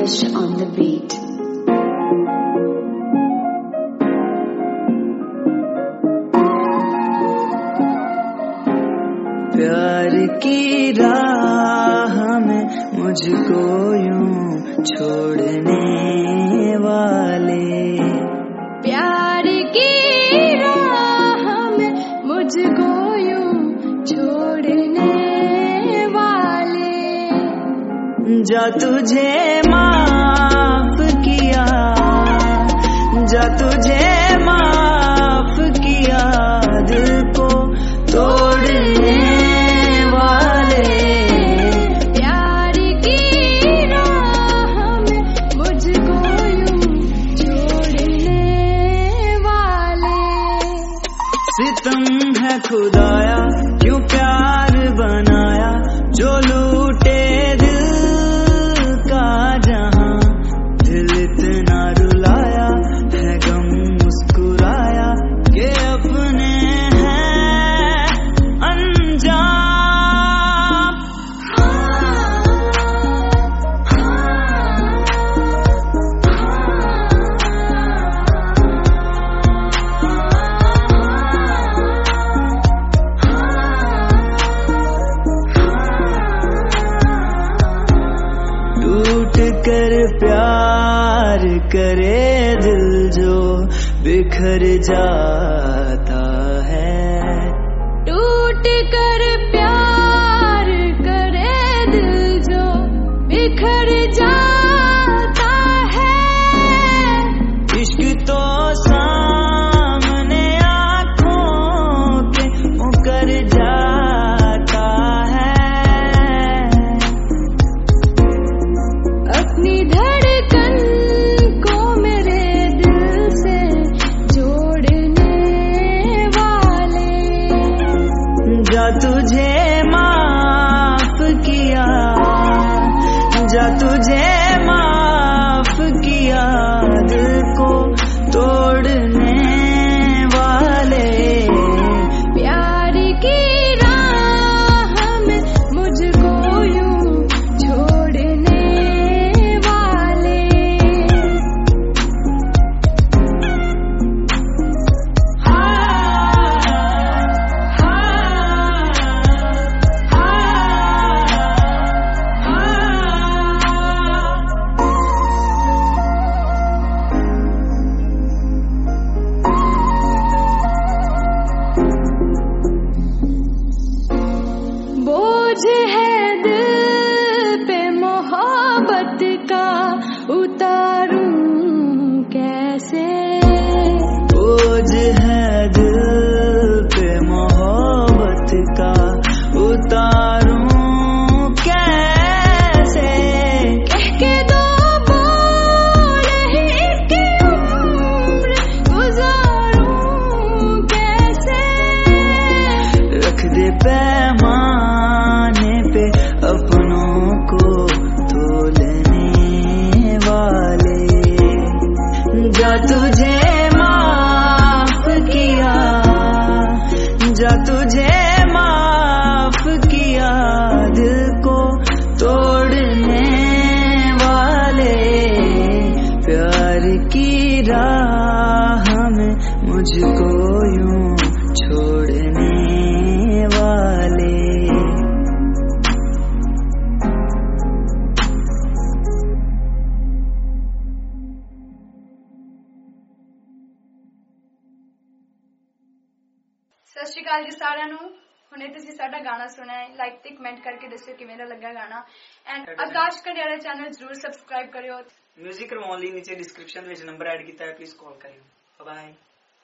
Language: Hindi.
Krish on the beat. प्यार की राह में मुझको यूं छोड़ने वाले, प्यार की राह में मुझको यूं छोड़ने वाले, जा तुझे माफ किया, जा तुझे माफ किया, दिल को तोड़ने वाले, प्यार की राह में मुझको यूं छोड़ने वाले। सितम है खुदाया क्यों प्यार बनाया, जो लूटे दिल का जहां, दिल इतना रुलाया है गम मुस्कुराया कि अपने हैं अनजान। टूट कर प्यार करे दिल जो बिखर जाता है, टूट कर प्यार करे दिल जो बिखर जाता है, इश्क तो सामने आँखों के मुकर जाता है, अपनी धड़कन को मेरे दिल से जोड़ने वाले, जा तुझे माफ किया, जा तुझे माफ किया, दिल को तोड़ने वाले, प्यार की राह में मुझको यूं छोड़ने वाले। बोझ है दिल पे मोहब्बत का, उतारूं कैसे, बोझ है दिल पे मोहब्बत का, उतारूं कैसे, कह के दो बोल ही इसकी उम्र गुजारूं कैसे, रख दे पैमाने पे अपनों को तोलने वाले, जा तुझे माफ किया, जा तुझे माफ किया, दिल को तोड़ने वाले, प्यार की राह में मुझको यूं छोड़ने वाले। सत श्री अकाल जी सारिਆਂ ਨੂੰ। ਹੁਣੇ ਤੁਸੀਂ ਸਾਡਾ ਗਾਣਾ ਸੁਣਿਆ ਹੈ, ਲਾਈਕ ਤੇ ਕਮੈਂਟ ਕਰਕੇ ਦੱਸਿਓ ਕਿਵੇਂ ਦਾ ਲੱਗਾ ਗਾਣਾ, ਐਂਡ ਆਕਾਸ਼ ਕੰਡਿਆਲਾ ਚੈਨਲ ਜ਼ਰੂਰ ਸਬਸਕ੍ਰਾਈਬ ਕਰਿਓ। म्यूजिक करवाने नीचे डिस्क्रिप्शन में नंबर ऐड किया है, प्लीज कॉल करियो। Bye bye.